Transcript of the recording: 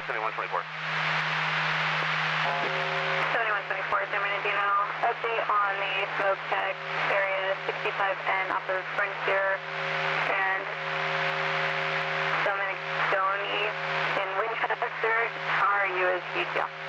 7124. 7124, San Bernardino. Update on the smoke check area 65N off of Frontier and Dominic Stoney in Winchester. How are you as UTL?